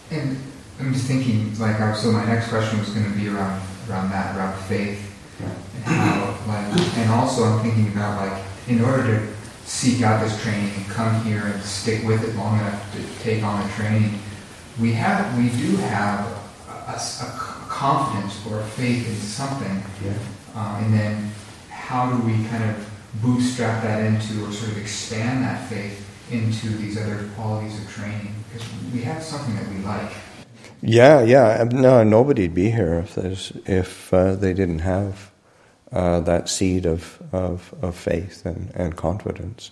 And I'm just thinking, like, so my next question was going to be around faith, and how, like, and also I'm thinking about, like, in order to seek out this training and come here and stick with it long enough to take on the training, we do have a confidence or a faith in something, and then how do we kind of bootstrap that into, or sort of expand that faith into these other qualities of training, because we have something that we like. Yeah. No, nobody'd be here if they didn't have that seed of faith and confidence.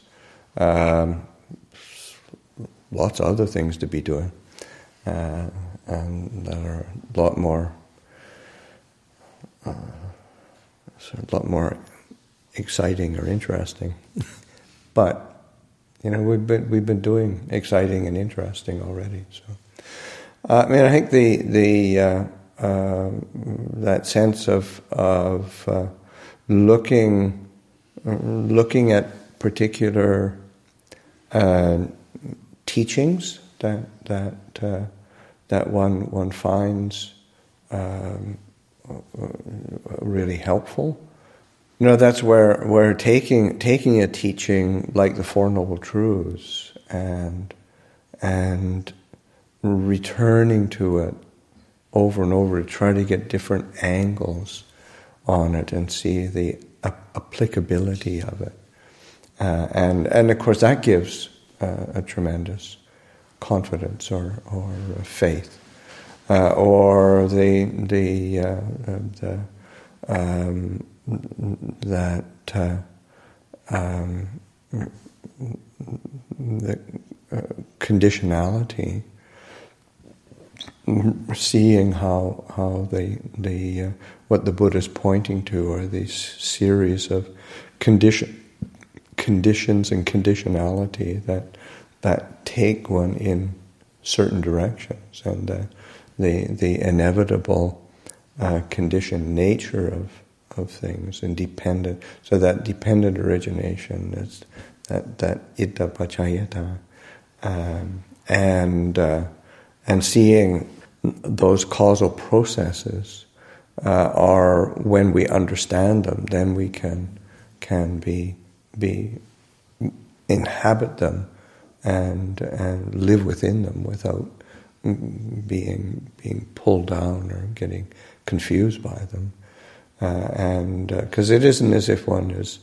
Lots of other things to be doing, and that are a lot more exciting or interesting. But we've been doing exciting and interesting already. So, I think that sense of looking at particular teachings that one finds really helpful. That's where taking a teaching like the Four Noble Truths and returning to it over and over to try to get different angles on it and see the applicability of it, and of course that gives a tremendous confidence or faith, or the conditionality, seeing how the what the Buddha is pointing to are these series of conditions and conditionality that take one in certain directions, and the inevitable conditioned nature of things, and dependent. So that dependent origination is that ita pacayata, and seeing those causal processes are, when we understand them, then we can be inhabit them and live within them without being pulled down or getting confused by them, and because it isn't as if one is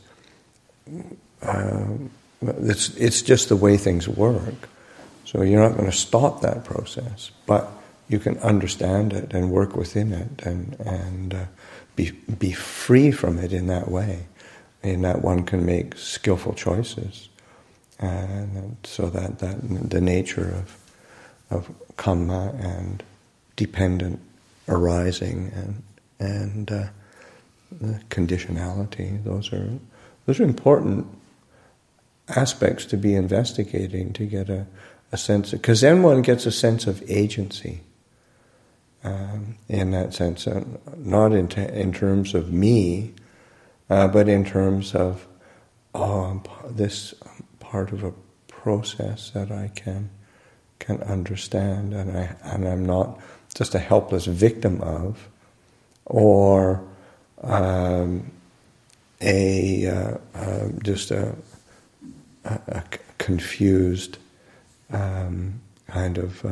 it's just the way things work. So you're not going to stop that process, but you can understand it and work within it, and be free from it in that way. In that one can make skillful choices, and so that the nature of kamma and dependent arising and conditionality, those are important aspects to be investigating, to get a sense of, because then one gets a sense of agency, in that sense, not in terms of me, but in terms of this part of a process that I can understand, and I'm not just a helpless victim of, or just a confused kind of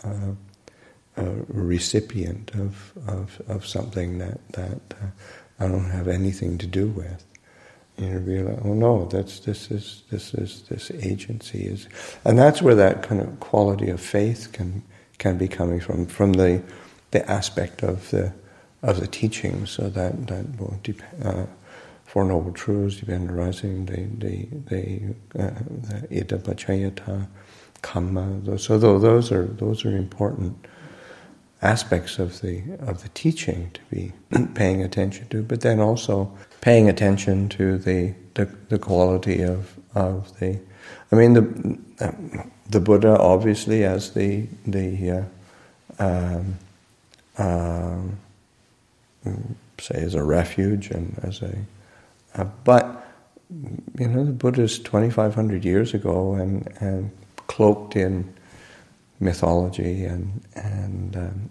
recipient of something that I don't have anything to do with. You realize, oh no, this agency is, and that's where that kind of quality of faith can be coming from the aspect of the teaching. So that Four Noble Truths, dependent arising, the ita pacayata, kamma. So those are important aspects of the teaching to be paying attention to, but then also paying attention to the quality of the. I mean, the Buddha obviously as the say as a refuge and as but the Buddha's 2,500 years ago and cloaked in mythology and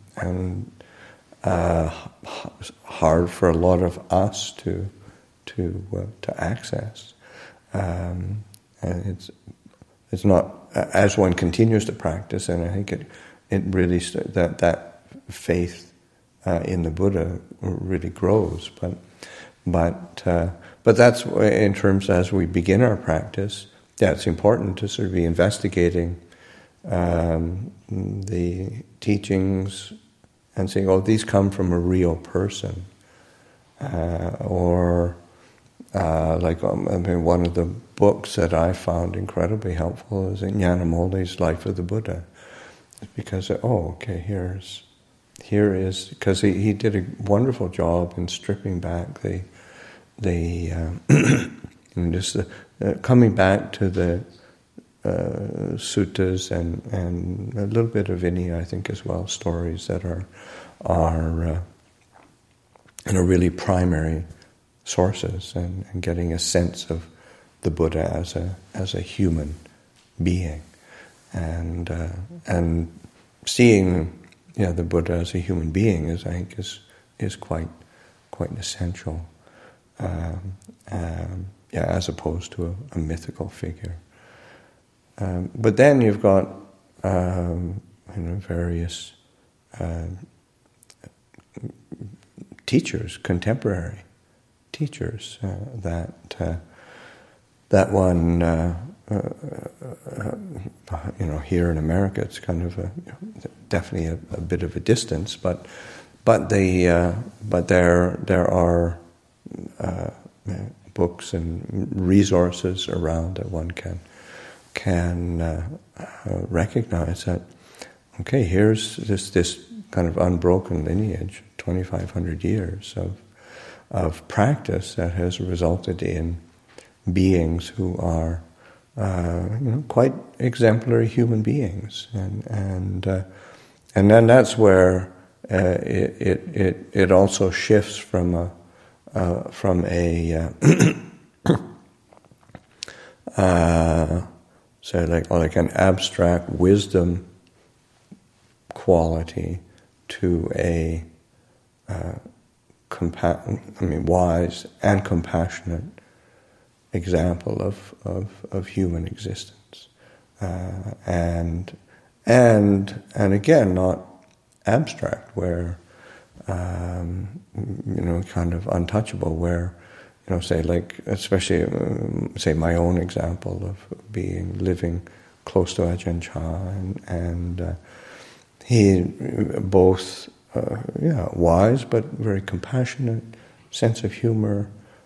hard for a lot of us to access. And it's not, as one continues to practice, and I think it really that faith in the Buddha really grows. But that's in terms as we begin our practice. Yeah, it's important to sort of be investigating the teachings and saying, "Oh, these come from a real person," or one of the books that I found incredibly helpful is Nyanamoli's Life of the Buddha, because here is because he did a wonderful job in stripping back coming back to the suttas and a little bit of Vinaya, I think, as well, stories that are really primary sources, and getting a sense of the Buddha as a human being, and seeing the Buddha as a human being is, I think, is quite essential. As opposed to a mythical figure. But then you've got various teachers, contemporary teachers that one here in America it's kind of definitely a bit of a distance, but there are books and resources around that one can recognize that, okay, here's this kind of unbroken lineage, 2,500 years of practice that has resulted in beings who are quite exemplary human beings, and then that's where it also shifts from a say like an abstract wisdom quality to a wise and compassionate example of human existence, and again not abstract, where kind of untouchable, where especially my own example of living close to Ajahn Chah, and he both wise but very compassionate, sense of humor,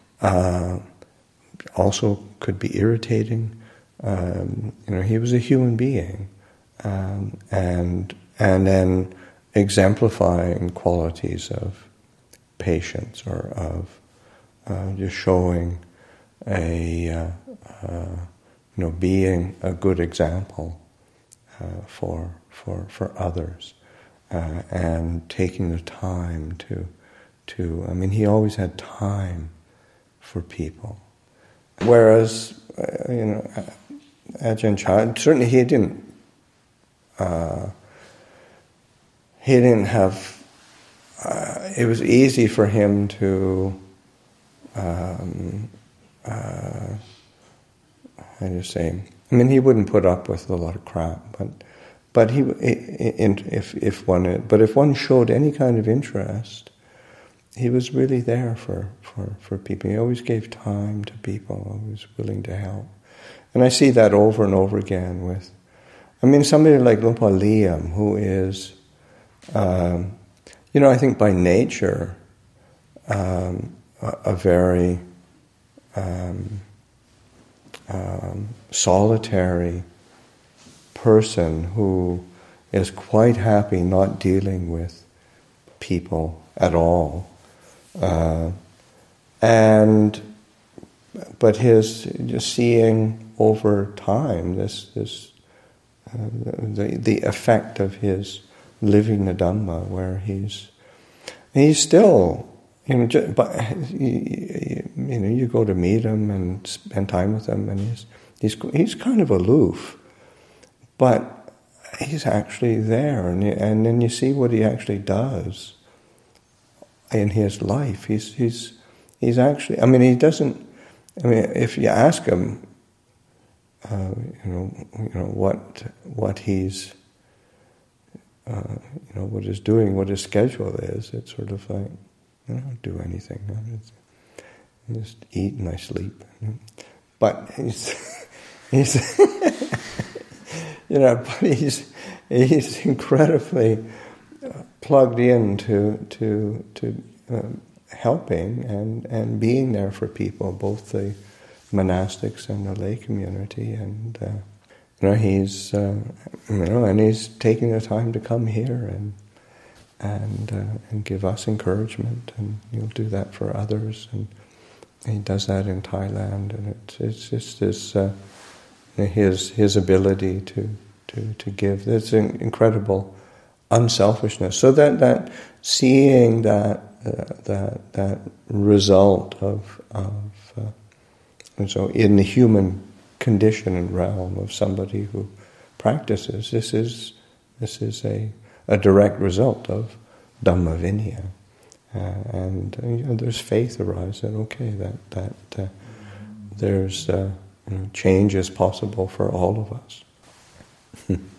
also could be irritating. He was a human being, and then exemplifying qualities of patience, or of just showing being a good example for others, and taking the time to he always had time for people, whereas Ajahn Chah, certainly he didn't have. It was easy for him to, how do you say? He wouldn't put up with a lot of crap, but if one showed any kind of interest, he was really there for people. He always gave time to people, always willing to help. And I see that over and over again with, somebody like Luang Por Liam, who is, I think by nature, a very solitary person who is quite happy not dealing with people at all, but his just seeing over time the effect of his living the Dhamma, where he's still, you go to meet him and spend time with him, and he's kind of aloof, but he's actually there, and then you see what he actually does in his life. He's actually. I mean, he doesn't. I mean, if you ask him, what he's, what he's doing, what his schedule is, it's sort of like, I don't do anything. I just eat and I sleep. But he's but he's incredibly plugged into helping and being there for people, both the monastics and the lay community, and he's and he's taking the time to come here and give us encouragement, and he'll do that for others, and he does that in Thailand, and it's just his ability to give. There's an incredible unselfishness. So that seeing that result of so in the human condition and realm of somebody who practices, this is a direct result of Dhamma Vinaya. And there's faith arises that that there's change is possible for all of us.